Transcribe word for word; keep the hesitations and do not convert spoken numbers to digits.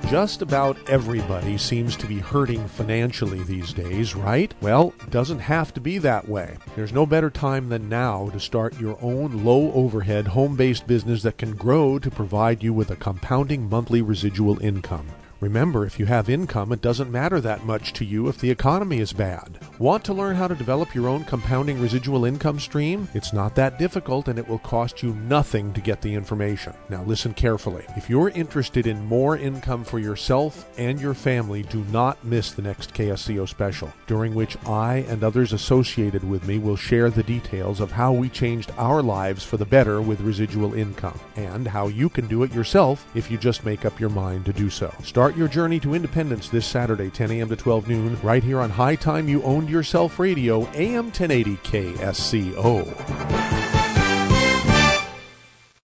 Just about everybody seems to be hurting financially these days, right? Well, it doesn't have to be that way. There's no better time than now to start your own low-overhead, home-based business that can grow to provide you with a compounding monthly residual income. Remember, if you have income, it doesn't matter that much to you if the economy is bad. Want to learn how to develop your own compounding residual income stream? It's not that difficult, and it will cost you nothing to get the information. Now listen carefully. If you're interested in more income for yourself and your family, do not miss the next K S C O special, during which I and others associated with me will share the details of how we changed our lives for the better with residual income, and how you can do it yourself if you just make up your mind to do so. Start your journey to independence this Saturday, ten a.m. to twelve noon, right here on High Time You Owned Yourself Radio, A M ten eighty K S C O.